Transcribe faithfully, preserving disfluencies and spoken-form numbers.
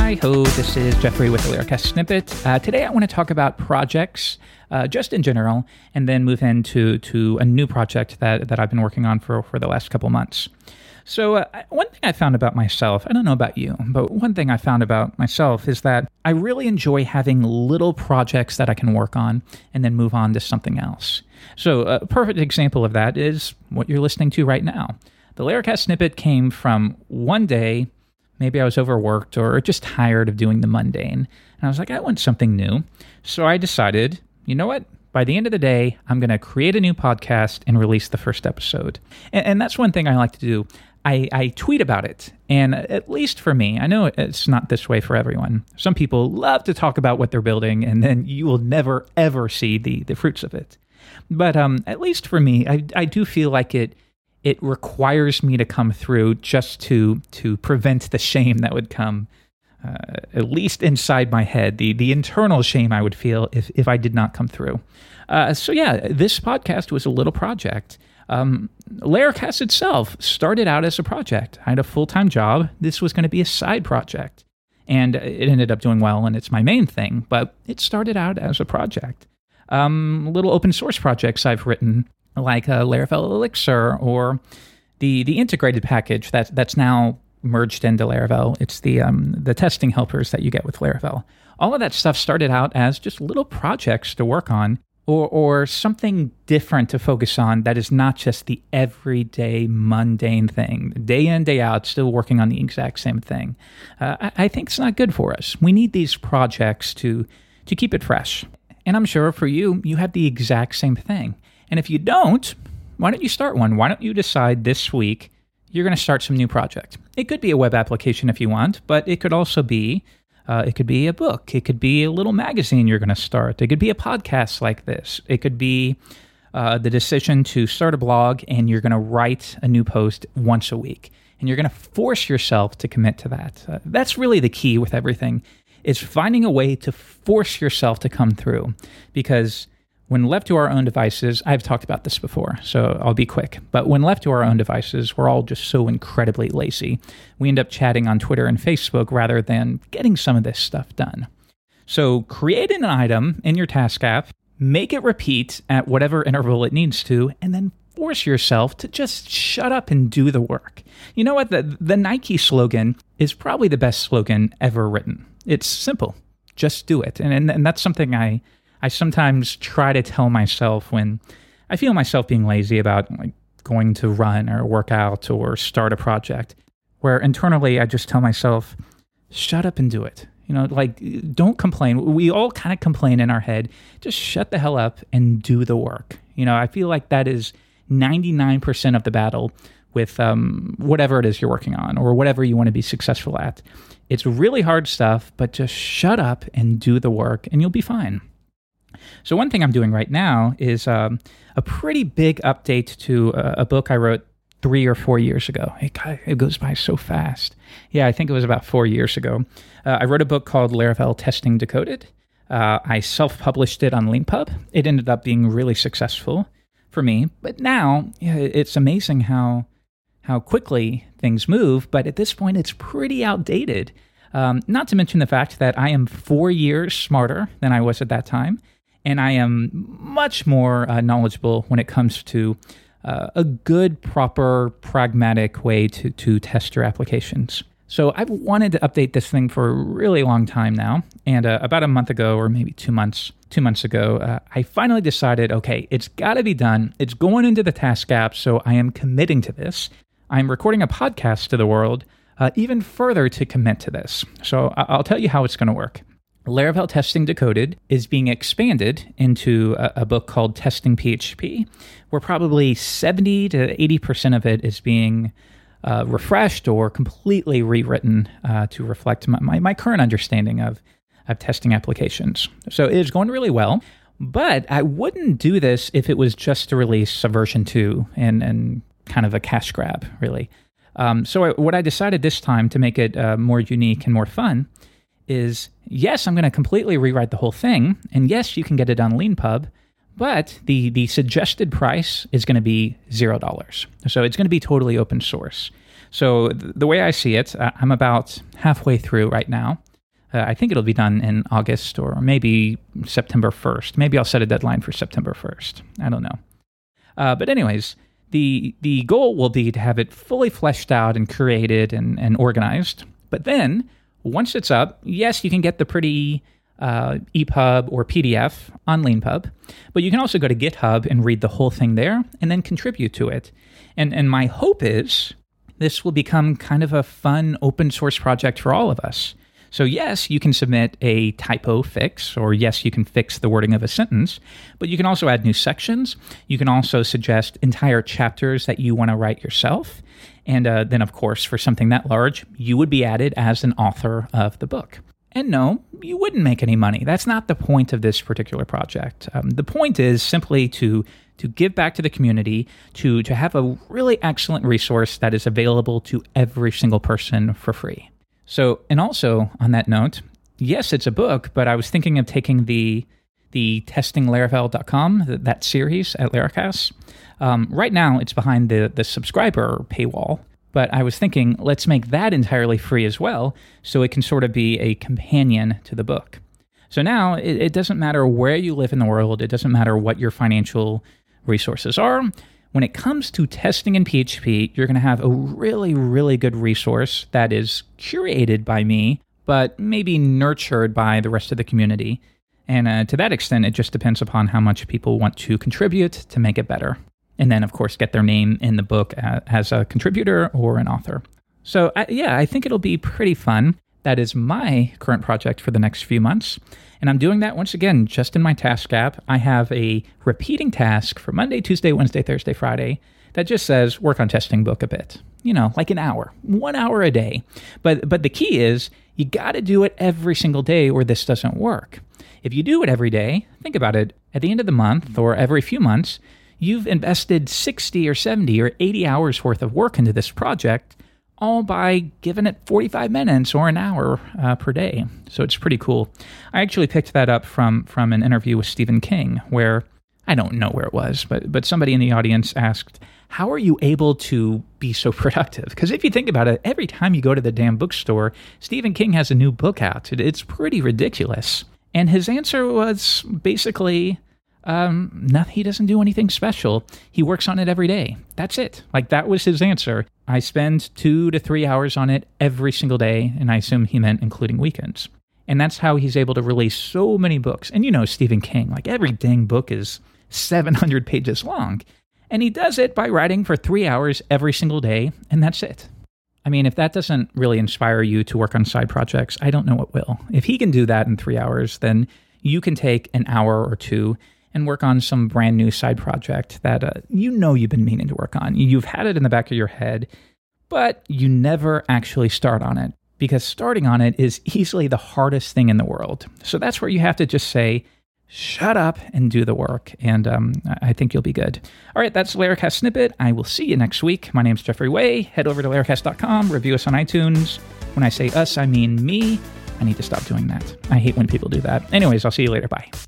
Hi-ho, this is Jeffrey with the Lyricast Snippet. Uh, today I want to talk about projects, uh, just in general, and then move into to a new project that, that I've been working on for, for the last couple months. So uh, one thing I found about myself, I don't know about you, but one thing I found about myself is that I really enjoy having little projects that I can work on and then move on to something else. So a perfect example of that is what you're listening to right now. The Lyricast Snippet came from one day. Maybe I was overworked or just tired of doing the mundane. And I was like, I want something new. So I decided, you know what? By the end of the day, I'm going to create a new podcast and release the first episode. And, and that's one thing I like to do. I, I tweet about it. And at least for me, I know it's not this way for everyone. Some people love to talk about what they're building, and then you will never, ever see the, the fruits of it. But um, at least for me, I, I do feel like it It requires me to come through just to to prevent the shame that would come, uh, at least inside my head, the the internal shame I would feel if, if I did not come through. Uh, so yeah, this podcast was a little project. Um, Lyricast itself started out as a project. I had a full-time job. This was going to be a side project. And it ended up doing well, and it's my main thing. But it started out as a project. Um, little open source projects I've written, like uh, Laravel Elixir, or the the integrated package that that's now merged into Laravel. It's the um, the testing helpers that you get with Laravel. All of that stuff started out as just little projects to work on, or or something different to focus on that is not just the everyday mundane thing, day in, day out, still working on the exact same thing. Uh, I, I think it's not good for us. We need these projects to to keep it fresh. And I'm sure for you, you have the exact same thing. And if you don't, why don't you start one? Why don't you decide this week you're going to start some new project? It could be a web application if you want, but it could also be, uh, it could be a book. It could be a little magazine you're going to start. It could be a podcast like this. It could be uh, the decision to start a blog and you're going to write a new post once a week. And you're going to force yourself to commit to that. Uh, that's really the key with everything, is finding a way to force yourself to come through. Because when left to our own devices, I've talked about this before, so I'll be quick. But when left to our own devices, we're all just so incredibly lazy. We end up chatting on Twitter and Facebook rather than getting some of this stuff done. So create an item in your task app, make it repeat at whatever interval it needs to, and then force yourself to just shut up and do the work. You know what? The, the Nike slogan is probably the best slogan ever written. It's simple. Just do it. And, and, and that's something I... I sometimes try to tell myself when I feel myself being lazy about like going to run or work out or start a project, where internally I just tell myself, shut up and do it. You know, like, don't complain. We all kind of complain in our head. Just shut the hell up and do the work. You know, I feel like that is ninety-nine percent of the battle with um, whatever it is you're working on or whatever you want to be successful at. It's really hard stuff, but just shut up and do the work and you'll be fine. So one thing I'm doing right now is um, a pretty big update to a, a book I wrote three or four years ago. It, it goes by so fast. Yeah, I think it was about four years ago. Uh, I wrote a book called Laravel Testing Decoded. Uh, I self-published it on Leanpub. It ended up being really successful for me. But now, yeah, it's amazing how how quickly things move. But at this point, it's pretty outdated. Um, not to mention the fact that I am four years smarter than I was at that time. And I am much more uh, knowledgeable when it comes to uh, a good, proper, pragmatic way to, to test your applications. So I've wanted to update this thing for a really long time now. And uh, about a month ago, or maybe two months, two months ago, uh, I finally decided, okay, it's got to be done. It's going into the task app, so I am committing to this. I'm recording a podcast to the world, uh, even further to commit to this. So I- I'll tell you how it's going to work. Laravel Testing Decoded is being expanded into a, a book called Testing P H P, where probably seventy to eighty percent of it is being uh, refreshed or completely rewritten uh, to reflect my, my, my current understanding of, of testing applications. So it is going really well, but I wouldn't do this if it was just to release a version two and, and kind of a cash grab, really. Um, so I, what I decided this time to make it uh, more unique and more fun is, yes, I'm going to completely rewrite the whole thing, and yes, you can get it on Leanpub, but the, the suggested price is going to be zero dollars. So it's going to be totally open source. So th- the way I see it, uh, I'm about halfway through right now. Uh, I think it'll be done in August or maybe September first. Maybe I'll set a deadline for September first. I don't know. Uh, but anyways, the the goal will be to have it fully fleshed out and created and, and organized. But then, once it's up, yes, you can get the pretty uh, E P U B or P D F on Leanpub, but you can also go to GitHub and read the whole thing there and then contribute to it. And and my hope is this will become kind of a fun open source project for all of us. So yes, you can submit a typo fix, or yes, you can fix the wording of a sentence, but you can also add new sections. You can also suggest entire chapters that you want to write yourself. And uh, then, of course, for something that large, you would be added as an author of the book. And no, you wouldn't make any money. That's not the point of this particular project. Um, the point is simply to to give back to the community, to, to have a really excellent resource that is available to every single person for free. So, and also on that note, yes, it's a book, but I was thinking of taking the the testing laravel dot com, that series at Laracast. Um, right now, it's behind the, the subscriber paywall, but I was thinking, let's make that entirely free as well, so it can sort of be a companion to the book. So now, it, it doesn't matter where you live in the world, it doesn't matter what your financial resources are. When it comes to testing in P H P, you're going to have a really, really good resource that is curated by me, but maybe nurtured by the rest of the community. And uh, to that extent, it just depends upon how much people want to contribute to make it better. And then, of course, get their name in the book as a contributor or an author. So, I, yeah, I think it'll be pretty fun. That is my current project for the next few months. And I'm doing that once again, just in my task app. I have a repeating task for Monday, Tuesday, Wednesday, Thursday, Friday that just says work on testing book a bit. You know, like an hour, one hour a day. But but the key is you got to do it every single day or this doesn't work. If you do it every day, think about it, at the end of the month or every few months, you've invested sixty or seventy or eighty hours worth of work into this project, all by giving it forty-five minutes or an hour uh, per day. So it's pretty cool. I actually picked that up from from an interview with Stephen King, where I don't know where it was, but but somebody in the audience asked, how are you able to be so productive? Because if you think about it, every time you go to the damn bookstore, Stephen King has a new book out. It, it's pretty ridiculous. And his answer was basically, Um, no, he doesn't do anything special. He works on it every day. That's it. Like, that was his answer. I spend two to three hours on it every single day, and I assume he meant including weekends. And that's how he's able to release so many books. And you know Stephen King, like, every dang book is seven hundred pages long. And he does it by writing for three hours every single day, and that's it. I mean, if that doesn't really inspire you to work on side projects, I don't know what will. If he can do that in three hours, then you can take an hour or two and work on some brand new side project that uh, you know you've been meaning to work on. You've had it in the back of your head, but you never actually start on it because starting on it is easily the hardest thing in the world. So that's where you have to just say, shut up and do the work. And um, I think you'll be good. All right, that's Laracast Snippet. I will see you next week. My name's Jeffrey Way. Head over to laracast dot com, review us on iTunes. When I say us, I mean me. I need to stop doing that. I hate when people do that. Anyways, I'll see you later. Bye.